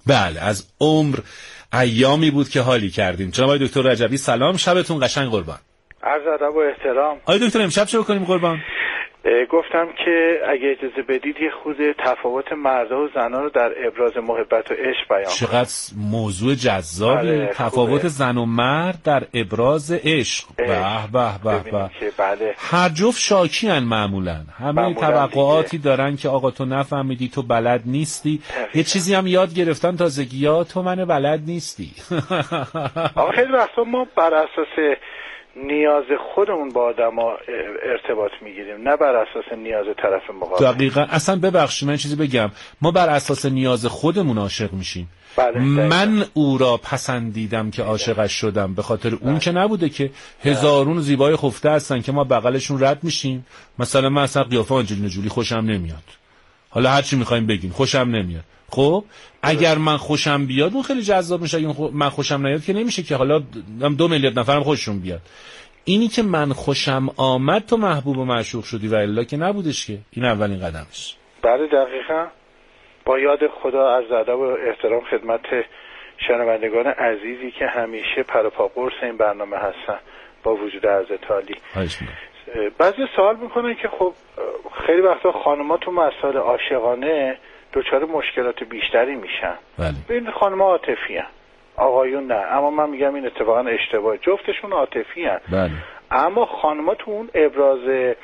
بله، از عمر ایامی بود که حالی کردیم. جناب آقای دکتر رجبی سلام، شبتون قشنگ قربان. عرض ادب و احترام. آقای دکتر امشب چه بکنیم قربان؟ گفتم که اگه اجازه بدید یه خود تفاوت مردا و زنها رو در ابراز محبت و عشق بیان کنم. چقدر موضوع جذابی. تفاوت زن و مرد در ابراز عشق. به به به به. بله. هر جفت شاکیان معمولا. همه توقعاتی دارن که آقا تو نفهمیدی، تو بلد نیستی. یه چیزی هم یاد گرفتن تازگی‌ها، تو من بلد نیستی. آقا خیلی وقتا ما بر اساس نیاز خودمون با آدما ارتباط میگیریم، نه بر اساس نیاز طرف مقابل. دقیقاً. اصلا ببخشید من چیزی بگم، ما بر اساس نیاز خودمون عاشق میشیم. بله، من او را پسندیدم که عاشقش شدم، به خاطر اون که نبوده که هزارون زیبای خفته هستن که ما بغلشون رد میشیم. مثلا من اصلا قیافه آنجلینا جولی خوشم نمیاد، حالا هر چی میخوایم بگین خوشم نمیاد. خب اگر من خوشم بیاد اون خیلی جذاب میشه، اگه من خوشم نیاد که نمیشه که حالا 2 میلیارد نفرم خوششون بیاد. اینی که من خوشم آمد تو محبوب و معشوق شدی و الا که نبودش که. این اولین قدمش. بله دقیقاً. با یاد خدا عرض ادب و احترام خدمت شنوندگان عزیزی که همیشه پر و پا قرص این برنامه هستن، با وجود عرض تالی. بعضی سوال میکنن که خب خیلی وقتا خانم‌ها تو مسائل عاشقانه دچار مشکلات بیشتری میشن. ببین خانم‌ها عاطفی ان، آقایون نه. اما من میگم این اتفاقا اشتباه، جفتشون عاطفی ان. اما خانم‌ها تو اون ابراز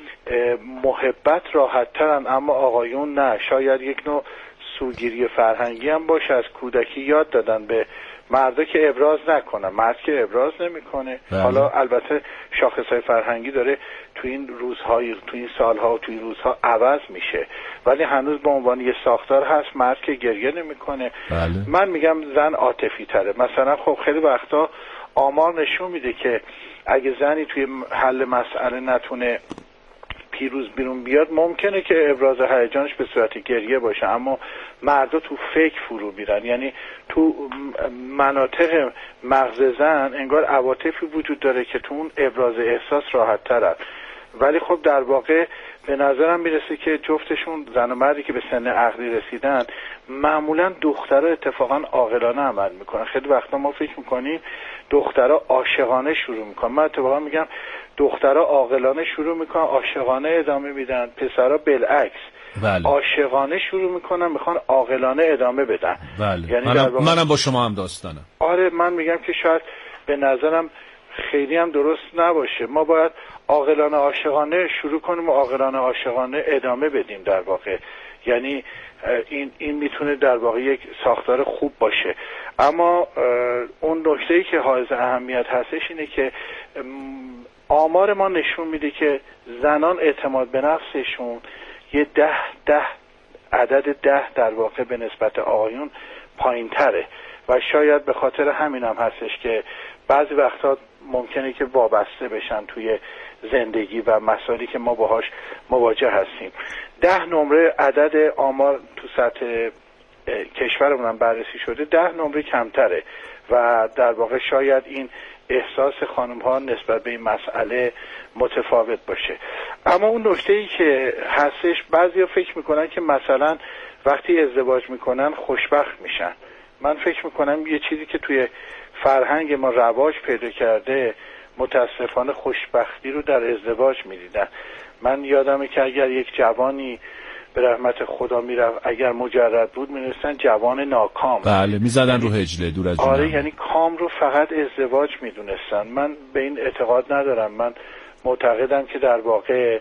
محبت راحت ترن، اما آقایون نه. شاید یک نوع سوگیری فرهنگی هم باشه، از کودکی یاد دادن به مردا که ابراز نکنن، مرد که ابراز نمیکنه. حالا البته شاخصهای فرهنگی داره تو این روزهای، تو این سالها و تو این روزها عوض میشه، ولی هنوز به عنوان یه ساختار هست مرد که گریه نمیکنه. من میگم زن عاطفی تره. مثلا خب خیلی وقتا آمار نشون میده که اگه زنی توی حل مسئله نتونه پیروز بیرون بیاد، ممکنه که ابراز هیجانش به صورت گریه باشه، اما مردا تو فکر فرو میرن. یعنی تو مناطق مغز زن انگار عواطفی وجود داره که تو اون ابراز احساس راحت ترن. ولی خب در واقع به نظرم میرسه که جفتشون، زن و مردی که به سن عقلی رسیدن، معمولا دخترها اتفاقا عاقلانه عمل میکنن. خیلی وقتا ما فکر میکنیم دخترها عاشقانه شروع میکنن. من اتفاقا میگم دخترها عاقلانه شروع میکنن، عاشقانه ادامه میدن. پسرها بالعکس، عاشقانه شروع میکنن، میخوان عاقلانه ادامه بدن. یعنی منم با شما هم داستانم. آره، من میگم که شاید به نظرم خیلی هم درست نباشه. ما باید عاقلانه عاشقانه شروع کنیم و عاقلانه عاشقانه ادامه بدیم در واقع. یعنی این میتونه در واقع یک ساختار خوب باشه. اما اون نکته‌ای که حائز اهمیت هستش اینه که آمار ما نشون میده که زنان اعتماد به نفسشون یه 10 عدد 10 در واقع به نسبت آقایون پایین تره و شاید به خاطر همین هم هستش که بعضی وقتا ممکنه که وابسته بشن توی زندگی و مسائلی که ما باهاش مواجه هستیم. 10 نمره عدد آمار تو سطح کشورمون هم بررسی شده، 10 نمره کمتره و در واقع شاید این احساس خانم ها نسبت به این مسئله متفاوت باشه. اما اون نکته‌ای که هستش، بعضیا فکر میکنن که مثلا وقتی ازدواج میکنن خوشبخت میشن. من فکر میکنم یه چیزی که توی فرهنگ ما رواج پیدا کرده، متاسفانه خوشبختی رو در ازدواج میدیدن. من یادمه که اگر یک جوانی به رحمت خدا میرفت، اگر مجرد بود می‌نوشتن جوان ناکام. بله، میزدن رو هجله دور از جون. آره، یعنی کام رو فقط ازدواج میدونستن. من به این اعتقاد ندارم. من معتقدم که در واقع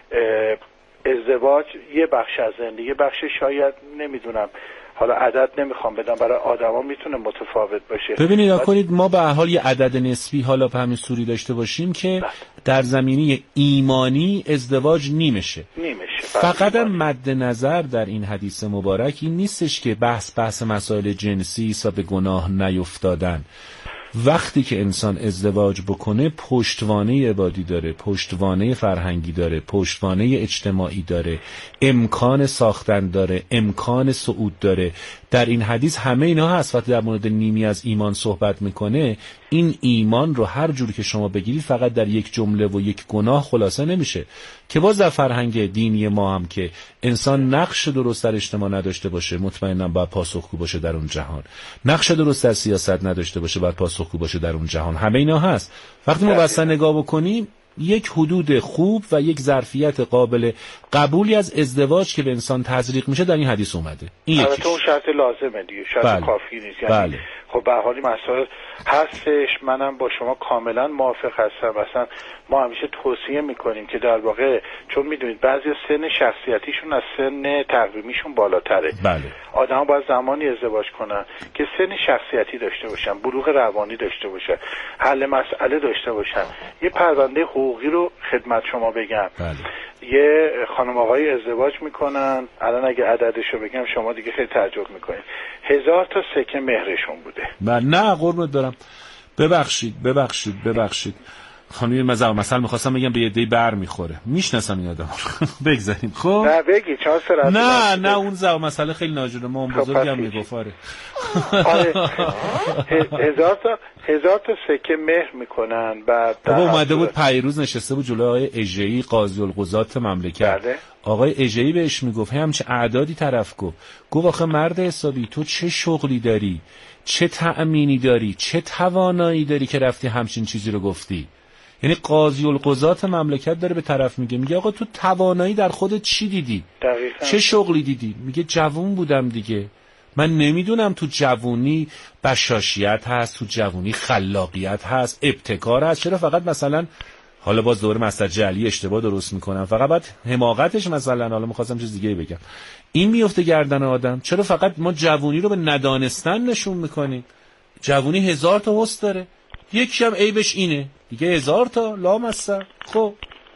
ازدواج یه بخش از زندگی، بخش شاید نمیدونم، حالا عدد نمیخوام بدم، برای آدما میتونه متفاوت باشه. ببینید نکنید ما به هر حال یه عدد نسبی حالا به همین سوری داشته باشیم که در زمینه ایمانی ازدواج نیمشه. فقط مد نظر در این حدیث مبارک این نیستش که بحث مسائل جنسی و به گناه نیفتادن. وقتی که انسان ازدواج بکنه پشتوانه عبادی داره، پشتوانه فرهنگی داره، پشتوانه اجتماعی داره، امکان ساختن داره، امکان صعود داره. در این حدیث همه اینا هست. وقتی در مورد نیمی از ایمان صحبت میکنه، این ایمان رو هر جور که شما بگیرید فقط در یک جمله و یک گناه خلاصه نمیشه، که باز در فرهنگ دینی ما هم که انسان نقش درست در اجتماع نداشته باشه مطمئنا باید پاسخگو باشه در اون جهان، نقش درست در سیاست نداشته باشه باید پاسخگو باشه در اون جهان. همه اینا هست. وقتی ما بسته نگاه بکنیم، یک حدود خوب و یک ظرفیت قابل قبولی از ازدواج که به انسان تزریق میشه در این حدیث اومده. این البته اون شرط لازمه دیگه، شرط کافی نیست. یعنی خب به حالی مسائل هستش، منم با شما کاملا موافق هستم. مثلا ما همیشه توصیه میکنیم که در واقع چون میدونید بعضی سن شخصیتیشون از سن تقویمیشون بالاتره. آدم باید زمانی ازدواج کنن که سن شخصیتی داشته باشن، بلوغ روانی داشته باشن، حل مسئله داشته باشن. یه پرونده حقوقی رو خدمت شما بگم. یه خانم آقای ازدواج میکنن، الان اگه عددشو بگم شما دیگه خیلی تعجب میکنید، 1000 تا سکه مهرشون بوده. نه قربونت برم، ببخشید خانمی مثلا میخواستم بگم به یه دی بر میخوره، میشناسم این آدم. بگذاریم. خب نه بگی چون نه اون مسئله خیلی ناجوره، ما اون بزرگم میگفت. آره 1000 تا سکه مهر میکنن. بعد بابا اومده بود پیروز نشسته بود جلوی آقای اژه‌ای قاضی القضات مملکت. آقای اژه‌ای بهش میگفت همچه اعدادی طرف گفت آخه مرد حسابی تو چه شغلی داری، چه تأمینی داری، چه توانایی داری که رفتی همچین چیزی رو گفتی؟ یعنی قاضی القضات مملکت داره به طرف میگه آقا تو توانایی در خودت چی دیدی؟ دقیقاً. چه شغلی دیدی؟ میگه جوون بودم دیگه، من نمیدونم تو جوونی بشاشیت هست، تو جوونی خلاقیت هست، ابتکار هست، چرا فقط مثلا حالا باز دوره مستر جعلی اشتباه درست میکنم، فقط بعد حماقتش مثلا، حالا میخواستم چیز دیگه بگم، این میفته گردن آدم. چرا فقط ما جوونی رو به ندانستن نشون میکنیم؟ جوونی 1000 تا حسن داره، یکی هم عیبش اینه دیگه، 1000 تا لامصب. خب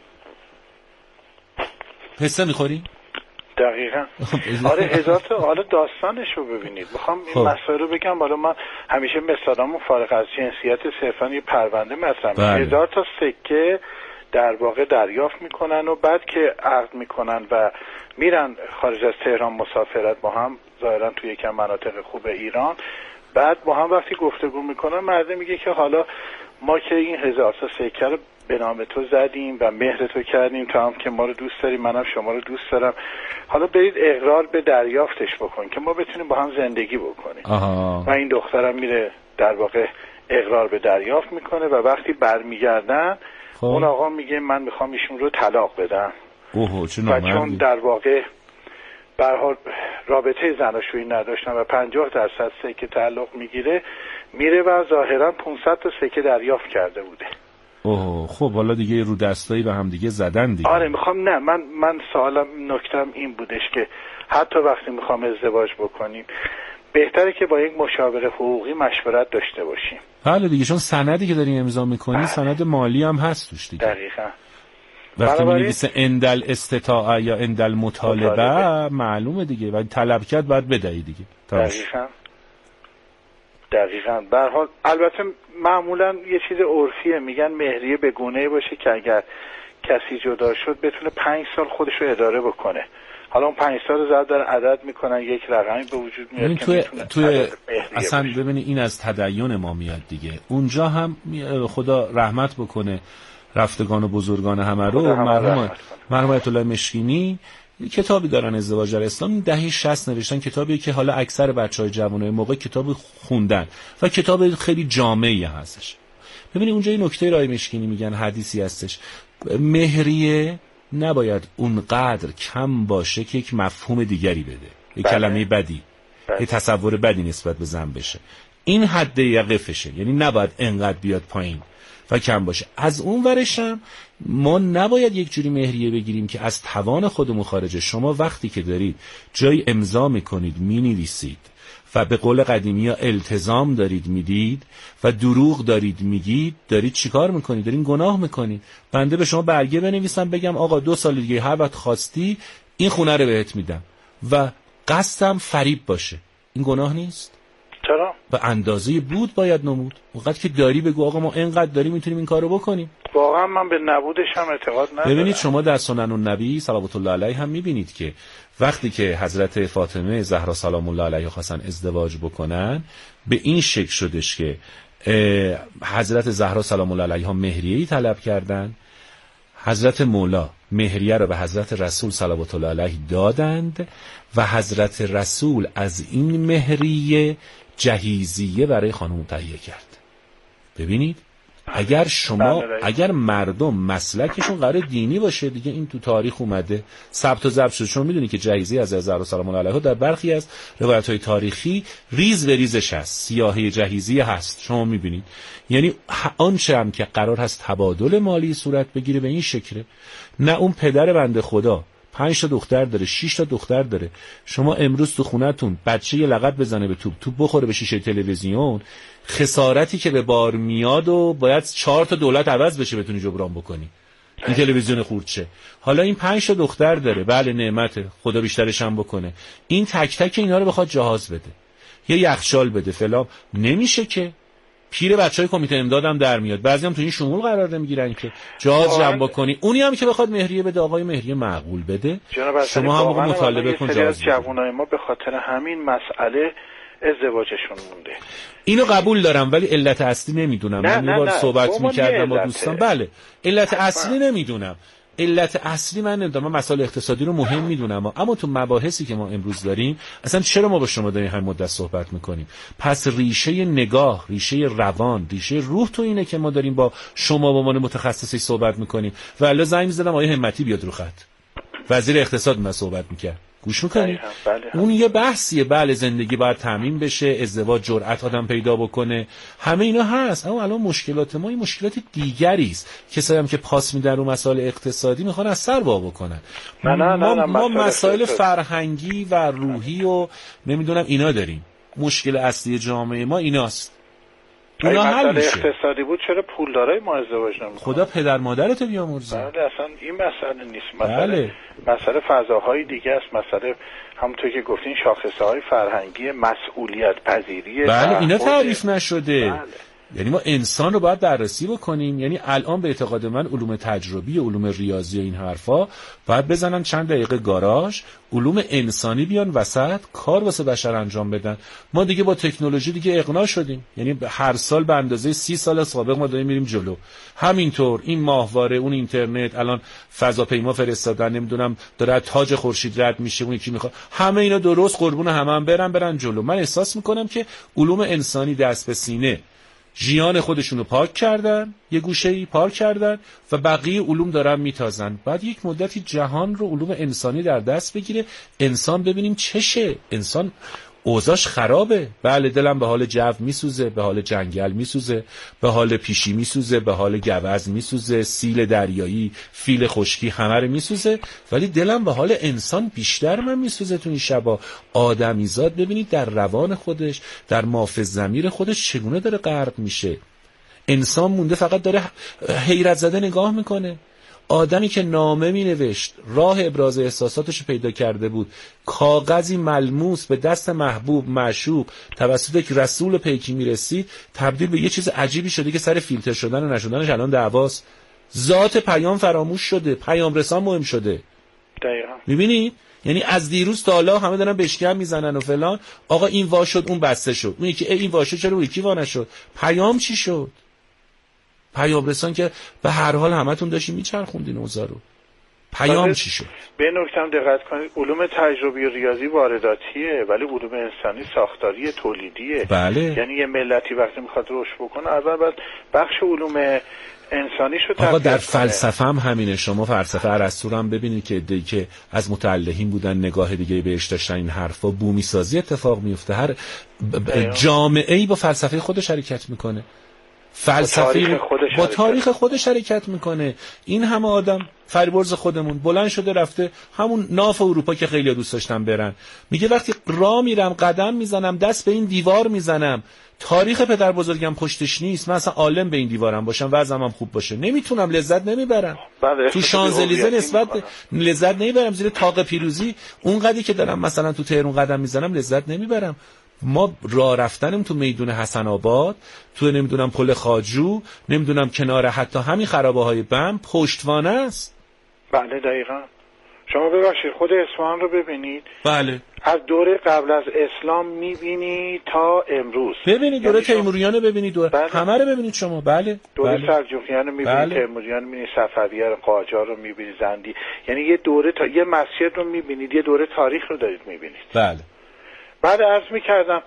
پسته میخوری؟ دقیقاً. آره 1000 تا. حالا داستانش رو ببینید، میخوام این مسائل رو بگم. حالا من همیشه مثالامو فارغ از جنسیت صرفا یه پرونده مثلا 1000 تا سکه در واقع دریافت میکنن و بعد که عقد میکنن و میرن خارج از تهران مسافرت با هم، ظاهرا توی یکم مناطق خوب ایران، بعد با هم وقتی گفتگو میکنن مرده میگه که حالا ما که این 1000 تا سکه رو به نام تو زدیم و مهر تو کردیم، تو هم که ما رو دوست داری منم شما رو دوست دارم، حالا برید اقرار به دریافتش بکن که ما بتونیم با هم زندگی بکنیم. و این دخترم میره در واقع اقرار به دریافت میکنه و وقتی برمیگردن اون آقا میگه من میخوام ایشون رو طلاق بدم. و چون در واقع به هر حال رابطه زناشویی نداشتن و 50% سکه تعلق میگیره، میره و ظاهرا 500 تا سکه دریافت کرده بوده. خب حالا دیگه رو دستایی به هم دیگه زدن دیگه. آره میخوام، نه من سوالم نکتم این بودش که حتی وقتی میخوام ازدواج بکنیم بهتره که با یک مشاور حقوقی مشورت داشته باشیم. بله دیگه، چون سندی که داریم امضا میکنی سند مالی هم هست توش دیگه. دقیقاً. وقتی می‌نویسه اندل استطاعه یا اندل مطالبه معلومه دیگه، و طلب کرد باید بدهی دیگه. دقیقاً. به هر حال البته معمولا یه چیز عرفیه، میگن مهریه به گونه‌ای باشه که اگر کسی جدا شد بتونه 5 سال خودش رو اداره بکنه. حالا اون 5 سال رو زاد دارن عدد میکنن، یک رقمی به وجود میاد که توی اصلا ببینی این از تدین ما میاد دیگه. اونجا هم خدا رحمت بکنه رفتگان و بزرگان همه رو، مرحوم آیت الله مشکینی کتابی دارن ازدواج در اسلام، دهه 60 نوشتن، کتابی که حالا اکثر بچهای جوانای موقع کتاب خوندن و کتاب خیلی جامعی هستش. ببینید اونجا این نکته رای مشکینی میگن، حدیثی هستش، مهریه نباید اونقدر کم باشه که یک مفهوم دیگری بده، یک کلمه بدی، یک تصور بدی نسبت به زن بشه. این حد یقفشه، یعنی نباید انقدر بیاد پایین و کم باشه. از اون ورشم ما نباید یک جوری مهریه بگیریم که از توان خودمون خارجه. شما وقتی که دارید جای امضا میکنید، مینویسید و به قول قدیمی ها التزام دارید میدید و دروغ دارید میگید، دارید چیکار میکنید؟ دارید گناه میکنید. بنده به شما برگه بنویسم بگم آقا 2 سال دیگه هر وقت خواستی این خونه رو بهت میدم و قصدم فریب باشه، این گناه نیست؟ چرا؟ به اندازه بود باید نمود. وقتی که داری بگو آقا ما اینقدر داریم میتونیم این کارو بکنیم. واقعا من به نبودش هم اعتقاد ندارم. ببینید شما در سنن النبی صلوات الله علیه هم میبینید که وقتی که حضرت فاطمه زهرا سلام الله علیها خواستن ازدواج بکنن، به این شکل شدش که حضرت زهرا سلام الله علیها مهریه‌ای طلب کردن، حضرت مولا مهریه را به حضرت رسول صلوات الله علیه دادند و حضرت رسول از این مهریه جهیزیه برای خانم تهیه کرد. ببینید اگر مردم مسلکشون قرار دینی باشه، دیگه این تو تاریخ اومده ثبت و ضبط شده. شما میدونید که جهیزیه از زهرا سلام الله علیها در برخی از روایت‌های تاریخی ریز به ریزش هست، سیاهی جهیزیه هست. شما میبینید یعنی آنچه هم که قرار هست تبادل مالی صورت بگیره به این شکله. نه اون پدر بنده خدا 5 تا دختر داره، 6 تا دختر داره، شما امروز تو خونتون بچه یه لغت بزنه به توپ بخوره به شیشه تلویزیون، خسارتی که به بار میاد و باید 4 تا دولت عوض بشه بتونی جبران بکنی. این تلویزیون خردشه. حالا این 5 تا دختر داره، بله نعمته، خدا بیشترش هم بکنه. این تک تک اینا رو بخواد جهاز بده، یه یخچال بده فلان، نمیشه که. پیر بچهای کمیته امدادم در میاد، بعضی هم تو این شمول قرار نمیگیرن که جهاز جمع بکنی. اونی هم که بخواد مهریه بده، آقای مهریه معقول بده، شما هم موقع مطالبه کن جهاز. جوانای ما به خاطر همین مسئله ازدواجشون مونده. اینو قبول دارم ولی علت اصلی نمیدونم. من یه بار صحبت میکردم با دوستان، بله علت اصلی نمیدونم. علت اصلی من نمیدونم. من مسائل اقتصادی رو مهم میدونم، اما تو مباحثی که ما امروز داریم اصلا چرا ما با شما داریم همین مدت صحبت میکنیم؟ پس ریشه نگاه، ریشه روان، ریشه روح تو اینه که ما داریم با شما به عنوان متخصصی صحبت میکنیم. و الا زنگ می‌زدم آقای همتی بیاد رو خط، وزیر اقتصاد من صحبت میکرد، گوش میکنی؟ اون یه بحثیه. بله زندگی باید تامین بشه، ازدواج جرأت آدم پیدا بکنه، همه اینا هست. اما الان مشکلات ما این مشکلات دیگری است. کسایی هم که پاس میدن رو مسائل اقتصادی میخوان از سر وا بکنن. ما مسائل فرهنگی و روحی و نمیدونم اینا داریم. مشکل اصلی جامعه ما ایناست. اونا حل میشه. اقتصادی بود چرا پولدارای ما ازدواج نمیکنن؟ خدا پدر مادرتو بیامرزه. بله اصلا این مسئله نیست. مسئله فضاهای دیگه است. مسئله همونطور که گفتین شاخصه‌های فرهنگی، مسئولیت پذیری. بله اینا تعریف نشده. بله. یعنی ما انسان رو باید بررسی بکنیم. یعنی الان به اعتقاد من علوم تجربی، علوم ریاضی و این حرفا باید بزنن چند دقیقه گاراژ، علوم انسانی بیان وسط، کار واسه بشر انجام بدن. ما دیگه با تکنولوژی دیگه اقناع شدیم. یعنی هر سال به اندازه 30 سال سابق ما داریم میریم جلو. همینطور این ماهواره، اون اینترنت، الان فضاپیما فرستادن، نمیدونم داره تاج خورشید رد میشه، اون یکی میخواد، همه اینا درست، قربون هم برن جلو. من احساس میکنم که علوم انسانی دست به سینه ژیان خودشونو پاک کردن، یه گوشه‌ای پاک کردن و بقیه علوم دارن میتازن. بعد یک مدتی جهان رو علوم انسانی در دست بگیره، انسان ببینیم چشه. انسان اوضاعش خرابه. بله دلم به حال جو میسوزه، به حال جنگل میسوزه، به حال پیشی میسوزه، به حال گوز میسوزه، سیل دریایی، فیل خشکی، همه رو میسوزه، ولی دلم به حال انسان بیشتر من میسوزه. تو این شبا آدمیزاد ببینید در روان خودش، در ماف ضمیر خودش چگونه داره غرق میشه. انسان مونده فقط داره حیرت زده نگاه میکنه. آدمی که نامه می نوشت، راه ابراز احساساتش پیدا کرده بود، کاغذی ملموس به دست محبوب معشوق توسط یک رسول پیکی می رسید، تبدیل به یه چیز عجیبی شده که سر فیلتر شدن و نشدنش الان دعواست. ذات پیام فراموش شده، پیام رسان مهم شده. دقیقاً. می‌بینید؟ یعنی از دیروز تا حالا همه دارن بشکم میزنن و فلان، آقا این وا شد اون بسته شد، اون یکی این وا شد چرا اون یکی وا نشد. پیام چی شد؟ پیام رسان که به هر حال همتون داشتین میچرخوندین اوضاع رو. پیام چی شد؟ به نکته هم دقت کنید، علوم تجربی و ریاضی وارداتیه ولی علوم انسانی ساختاری تولیدیه. بله. یعنی یه ملتی وقتی میخواد رشد بکنه اول باید بخش علوم انسانی شو آقا در فلسفه هم همینه. شما فلسفه ارسطو هم ببینید که ادعی که از متعلهین بودن نگاه دیگه بهش داشتن، این حرفا بومی سازی اتفاق میفته. هر جامعه‌ای با فلسفه خودش حرکت میکنه، فلسفی با تاریخ خودش حرکت میکنه. این همه آدم فریبرز خودمون بلند شده رفته همون ناف اروپا که خیلی دوست داشتن برن، میگه وقتی راه میرم قدم میزنم دست به این دیوار میزنم، تاریخ پدر بزرگم پشتش نیست، من اصلا عالم به این دیوارم باشم وضعم هم خوب باشه نمیتونم، لذت نمیبرم. تو شانزلیزه نسبت لذت نمیبرم، زیر طاق پیروزی اونقدری که دارم مثلا تو تهران قدم میزنم لذت نمیبرم. ما راه رفتنم تو میدون حسن آباد، تو نمیدونم پل خواجو، نمیدونم کنار حتی همین خرابه‌های بم پشتوانه است. بله دقیقاً. شما ببخشید خود اصفهان رو ببینید. بله. از دوره قبل از اسلام میبینی تا امروز. ببینید دوره تیموریان رو ببینید، دوره بله. همه رو ببینید شما. بله. دوره بله. سلجوقیان رو میبینید، بله. تیموریان رو میبینید، صفویه رو، قاجار رو میبینید، زندی. یعنی یه دوره یه مسجد رو میبینید، یه دوره تاریخ رو دارید میبینید. بله. بعد عرض میکردم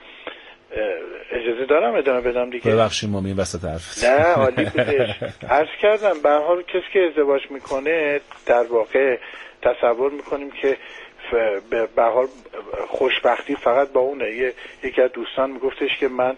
اجازه دارم ادامه بدم دیگه؟ ببخشید ما این وسط حرف. نه عالی بودش. عرض کردم به هر حال کسی که ازدواج میکنه در واقع تصور میکنیم که به هر حال خوشبختی فقط با اونه. یکی از دوستان میگفتش که من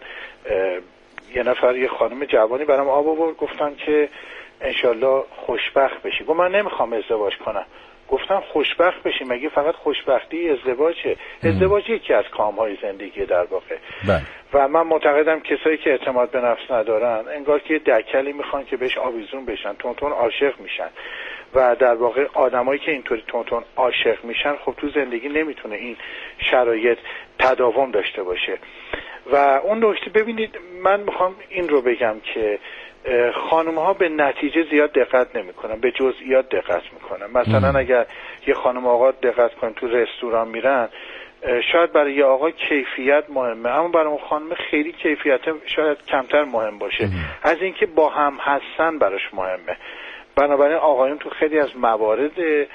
یه نفر یه خانم جوانی برام آب آورد، گفتم که انشالله خوشبخت بشی. گفت من نمیخوام ازدواج کنم. گفتم خوشبخت بشی، مگه فقط خوشبختی ازدواجه؟ ازدواج یکی از کامهای زندگی در واقع. و من معتقدم کسایی که اعتماد به نفس ندارن انگار که یه دکلی میخوان که بهش آویزون بشن، تونتون عاشق میشن. و در واقع آدمایی که اینطوری تونتون عاشق میشن خب تو زندگی نمیتونه این شرایط تداوم داشته باشه. و اون نکته ببینید، من میخوام این رو بگم که خانم‌ها به نتیجه زیاد دقت نمی‌کنن، به جزئیات دقت می‌کنن. مثلا اگر یه خانم آقا دقت کنن تو رستوران میرن، شاید برای یه آقا کیفیت مهمه، اما برای اون خانم خیلی کیفیت شاید کمتر مهم باشه از اینکه با هم هستن براش مهمه. بنابراین آقایون تو خیلی از موارد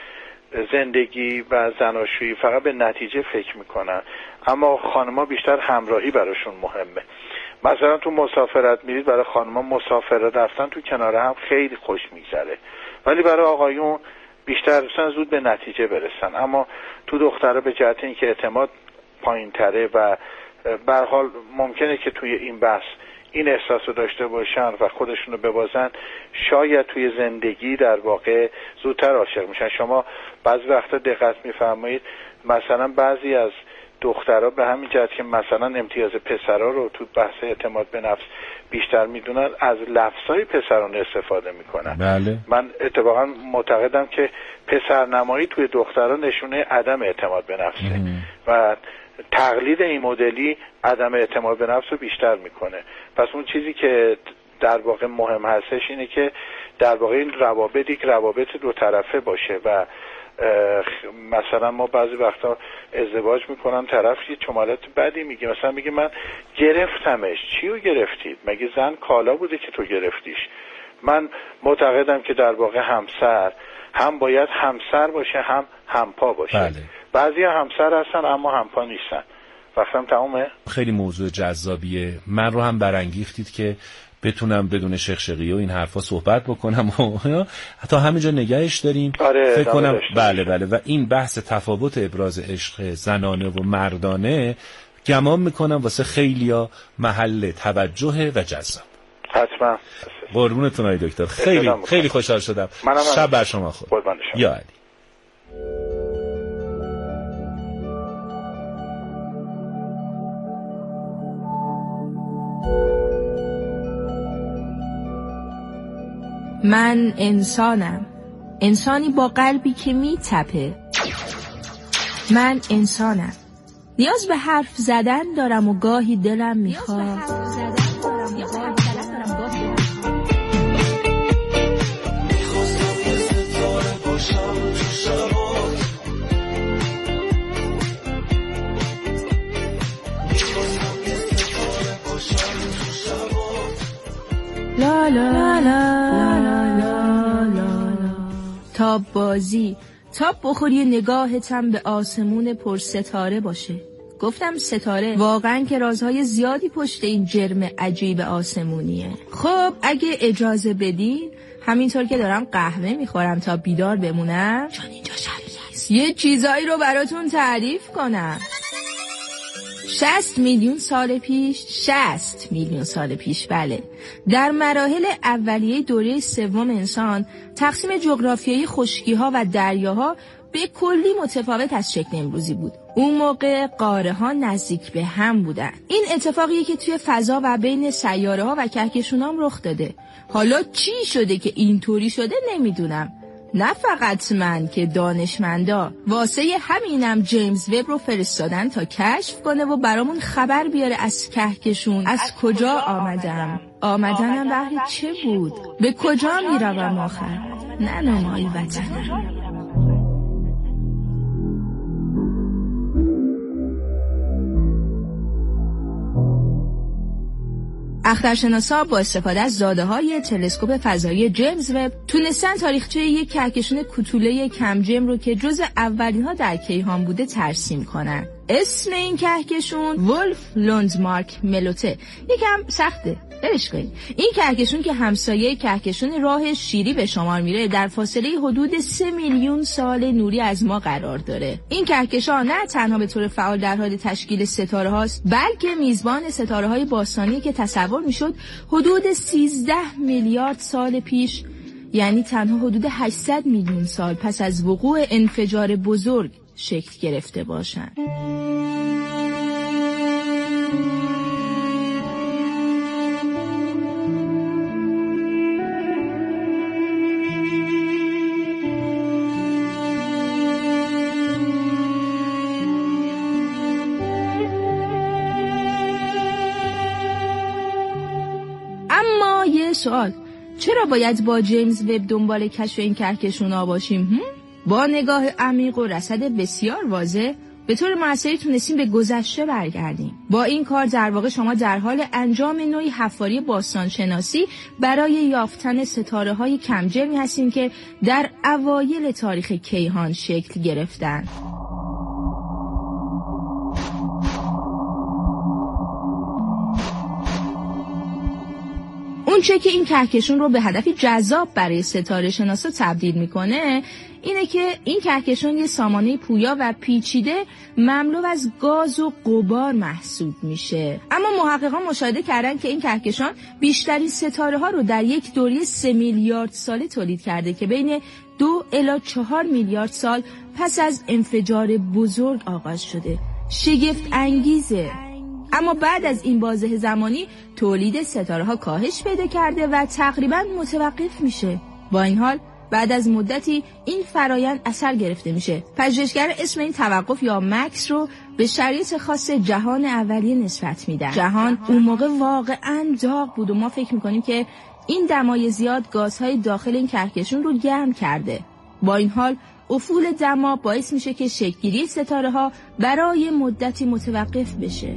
زندگی و زناشویی فقط به نتیجه فکر میکنن، اما خانم‌ها بیشتر همراهی براشون مهمه. مثلا تو مسافرت میرید، برای خانم‌ها مسافرت رفتن تو کنار هم خیلی خوش میگذره، ولی برای آقایون بیشتر دوستن زود به نتیجه برسن. اما تو دخترها به جهت اینکه اعتماد پایین‌تره و به هر حال ممکنه که توی این بحث این احساس رو داشته باشن و خودشون رو ببازن، شاید توی زندگی در واقع زودتر عاشق میشن. شما بعضی وقتا دقت میفرمایید مثلا بعضی از دخترها به همین جهت که مثلا امتیاز پسرها رو تو بحث اعتماد به نفس بیشتر میدونن، از لفظای پسران استفاده میکنن. بله. من اتفاقا معتقدم که پسرنمایی توی دخترها نشونه عدم اعتماد به نفسه و تقلید این مدلی عدم اعتماد به نفس رو بیشتر میکنه. پس اون چیزی که در واقع مهم هستش اینه که در واقع این روابط یک روابط دو طرفه باشه و مثلا ما بعضی وقتا ازدواج میکنم، طرف یه جملات بدی میگه، مثلا میگه من گرفتمش. چی رو گرفتید؟ مگه زن کالا بوده که تو گرفتیش؟ من معتقدم که در واقع همسر هم باید همسر باشه هم همپا باشه. بله. بعضی همسر هستن اما همپا نیستن. وقتم تمومه؟ خیلی موضوع جذابیه. من رو هم برانگیختید که بتونم بدون شخشقی و این حرفا صحبت بکنم و حتی همینجا نگهش داریم. آره، فکر کنم بله و این بحث تفاوت ابراز عشق زنانه و مردانه گمان میکنم واسه خیلیا محل توجه و جذاب. حتما. قربونتون آقای دکتر، خیلی خوشحال شدم. شب بر شما خوش. یا علی. من انسانم، انسانی با قلبی که میتپه. من انسانم، نیاز به حرف زدن دارم و گاهی دلم میخواد لا لا لا لا لا لا تاب بازی، تاب بخوری نگاهتم به آسمون پر ستاره باشه. گفتم ستاره، واقعا که رازهای زیادی پشت این جرم عجیب آسمونیه. خب اگه اجازه بدین همینطور که دارم قهوه میخورم تا بیدار بمونم، چون اینجا شب یه چیزایی رو براتون تعریف کنم. 60 میلیون سال پیش بله، در مراحل اولیه دوره سوم انسان، تقسیم جغرافیایی خشکی‌ها و دریاها به کلی متفاوت از شکل امروزی بود. اون موقع قاره‌ها نزدیک به هم بودن. این اتفاقیه که توی فضا و بین سیاره‌ها و کهکشان‌ها رخ داده. حالا چی شده که اینطوری شده نمیدونم. نه فقط من که دانشمندا واسه همینم جیمز وب رو فرستادن تا کشف کنه و برامون خبر بیاره از کهکشون از کجا آمدنم بهر چه بود، به کجا میروم آخر، نه نمای وطنم. اخترشناسا با استفاده از داده‌های تلسکوپ فضایی جیمز وب تونستن تاریخچه یک کهکشون کوتوله کم‌جرم رو که جز اولین‌ها در کیهان بوده ترسیم کنن. اسم این کهکشون ولف لوندمارک ملوته. یکم سخته، برش کنید. این کهکشون که همسایه کهکشون راه شیری به شمار میره در فاصله حدود 3 میلیون سال نوری از ما قرار داره. این کهکشان نه تنها به طور فعال در حال تشکیل ستاره هاست، بلکه میزبان ستاره های باستانی که تصور میشد حدود 13 میلیارد سال پیش، یعنی تنها حدود 800 میلیون سال پس از وقوع انفجار بزرگ شکل گرفته باشند. اما یه سوال، چرا باید با جیمز وب دنبال کشف این کهکشون‌ها باشیم؟ با نگاه عمیق و رصد بسیار واضح به طور موثری تونستیم به گذشته برگردیم. با این کار در واقع شما در حال انجام نوعی حفاری باستانشناسی برای یافتن ستاره‌های کم‌جرمی هستین که در اوایل تاریخ کیهان شکل گرفتن. اون چه که این کهکشون رو به هدفی جذاب برای ستاره شناسا تبدیل میکنه اینه که این کهکشون یه سامانه پویا و پیچیده مملو از گاز و غبار محسوب میشه. اما محققان مشاهده کردن که این کهکشان بیشترین ستاره ها رو در یک دوره 3 میلیارد ساله تولید کرده که بین 2 الی 4 میلیارد سال پس از انفجار بزرگ آغاز شده. شگفت انگیزه. اما بعد از این بازه زمانی تولید ستاره ها کاهش پیدا کرده و تقریبا متوقف میشه. با این حال بعد از مدتی این فرایند اثر گرفته میشه. پژوهشگر اسم این توقف یا مکس رو به شرایط خاص جهان اولیه نسبت میدن. جهان اون موقع واقعا داغ بود و ما فکر میکنیم که این دمای زیاد گازهای داخل این کهکشون رو گرم کرده. با این حال افول دما باعث میشه که شکل‌گیری ستاره ها برای مدتی متوقف بشه.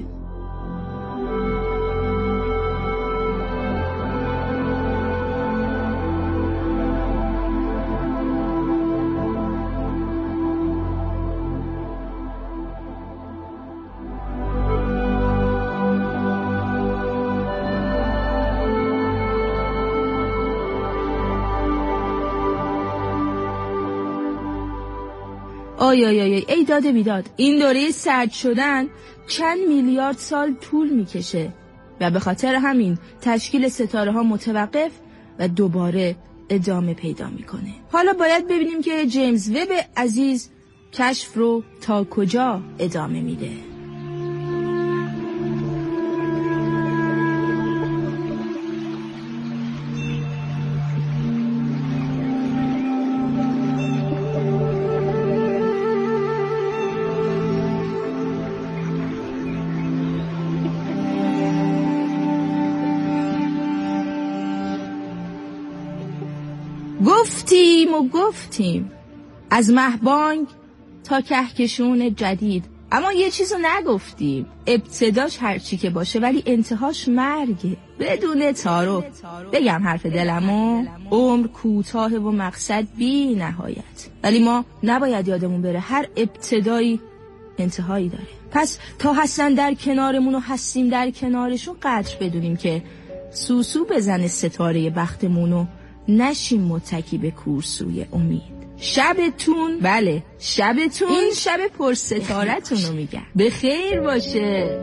آی ای داد بیداد، این دوره سرد شدن چند میلیارد سال طول میکشه و به خاطر همین تشکیل ستاره ها متوقف و دوباره ادامه پیدا میکنه. حالا باید ببینیم که جیمز وب عزیز کشف رو تا کجا ادامه میده. گفتیم از مهبانگ تا کهکشون جدید، اما یه چیزو نگفتیم. ابتداش هرچی که باشه ولی انتهاش مرگه، بدون تعارف. بگم حرف دلمو، عمر کوتاه و مقصد بی نهایت، ولی ما نباید یادمون بره هر ابتدایی انتهایی داره. پس تا هستن در کنارمون و هستیم در کنارشون قدر بدونیم که سوسو بزنه ستاره بختمونو، نشیم متکی به کورسوی امید. شبتون، بله شبتون، این شب پر ستاره‌تون رو میگم، به خیر باشه.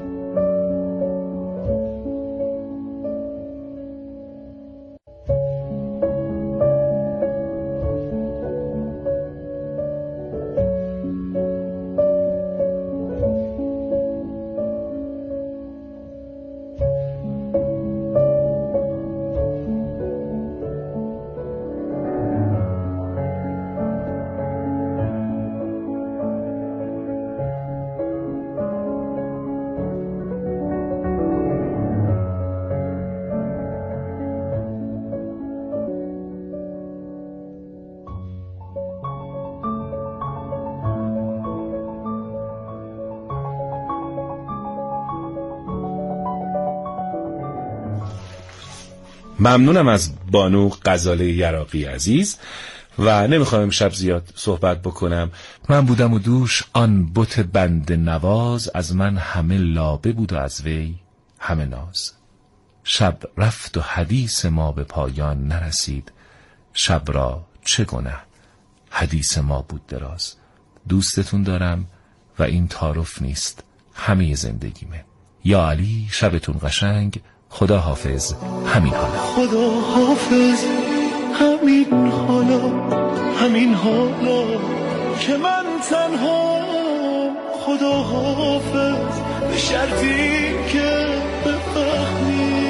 ممنونم از بانو غزاله یراقی عزیز و نمیخوام امشب زیاد صحبت بکنم. من بودم و دوش آن بت بند نواز، از من همه لابه بود و از وی همه ناز. شب رفت و حدیث ما به پایان نرسید، شب را چه گنه حدیث ما بود دراز. دوستتون دارم و این تعارف نیست، همه زندگیمه. یا علی، شبتون قشنگ. خدا حافظ. همین حالا. خدا حافظ. همین حالا، همین حالا که من تنها. خدا حافظ به شرطی که بفهمی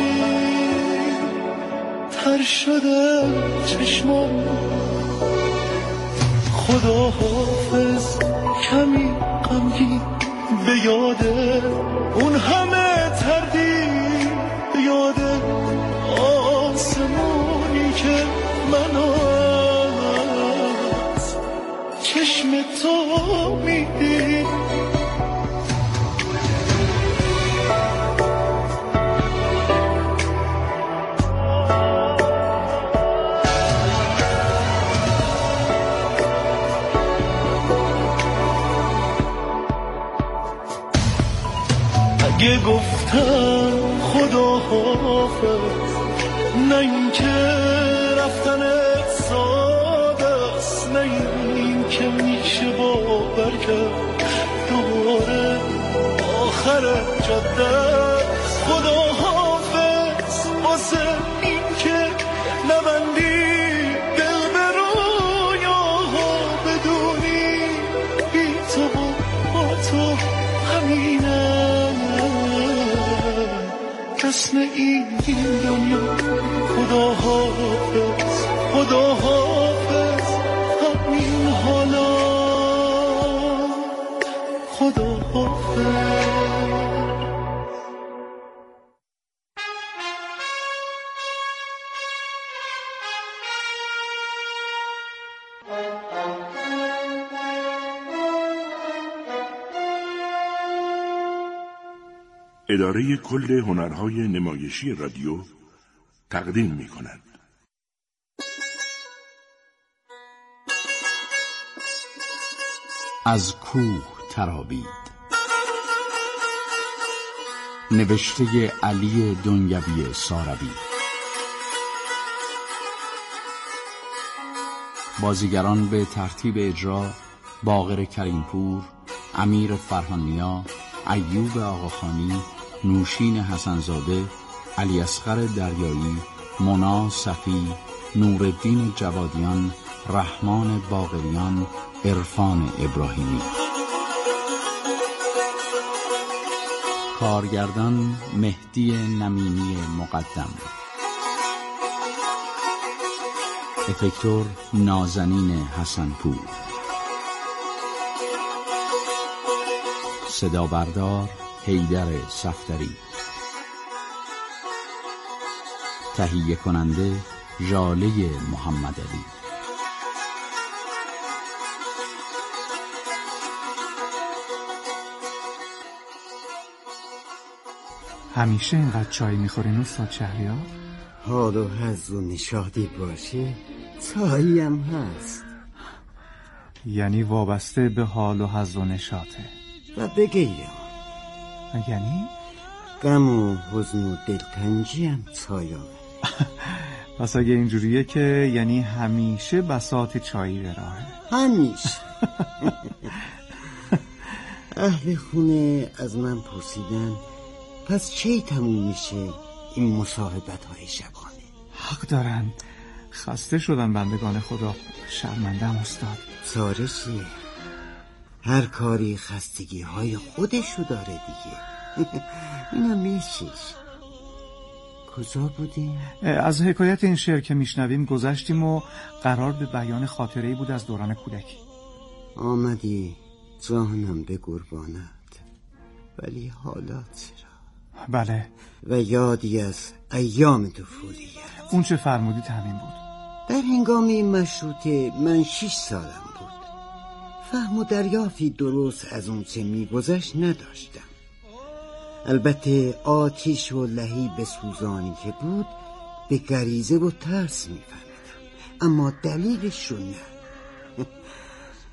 تر شده چشمام. خدا حافظ. کمی غمگین به یاده اون همه تردید، به یاده آسمونی که من از چشم تو میدید. اگه گفتم خدا حافظ، نه این که رفتنت ساده است، نه این که میشه باور کرد دوباره آخر جاده است. خدا حافظ واسه این که نبندی دل به رویاها، بدونی بی تو با تو همینه حسن این دنیا. خدا حافظ. خدا حافظ. همین حالا. خدا حافظ. اداره کل هنرهای نمایشی رادیو تقدیم می‌کند. از کوه ترابید، نوشته علی دنیوی ساروی. بازیگران به ترتیب اجرا: باقر کریمپور، امیر فرهانیا، ایوب آقاخانی، نوشین حسنزاده، علی اصغر دریایی، مونا صفی، نورالدین جوادیان، رحمان باقریان، عرفان ابراهیمی. کارگردان مهدی نمینی مقدم. افکتور نازنین حسنپور. صدا بردار حیدر صفدری. تهیه کننده ژاله محمدعلی. همیشه اینقدر چای میخورین استاد شهریار؟ حال و حظ و نشاطی باشه چایی هم هست. یعنی وابسته به حال و حظ و نشاطه و بگیم یعنی غم و حزن و دلتنجی هم چایانه. پس اگه اینجوریه که یعنی همیشه بساط چایی به راهه. همیشه. اهل خونه از من پرسیدن پس چی تموم میشه این مصاحبت های شبانه؟ حق دارن، خسته شدن بندگان خدا. شرمندم استاد. چاره چیه؟ هر کاری خستگی های خودشو داره دیگه. اینم میشیش. کجا بودیم؟ از حکایت این شعر که میشنویم گذشتیم و قرار به بیان خاطره‌ای بود از دوران کودکی. آمدی جانم به قربانت، ولی حالا چرا؟ بله. و یادی از ایام طفولیت. اون چه فرمودید همین بود. در هنگام مشروطه من 6 سالم بود. فهم و دریافتی درست از اون چه میگذشت نداشتم. البته آتش و لهیب سوزانی که بود به غریزه و ترس میفهمیدم، اما دلیلش رو نه.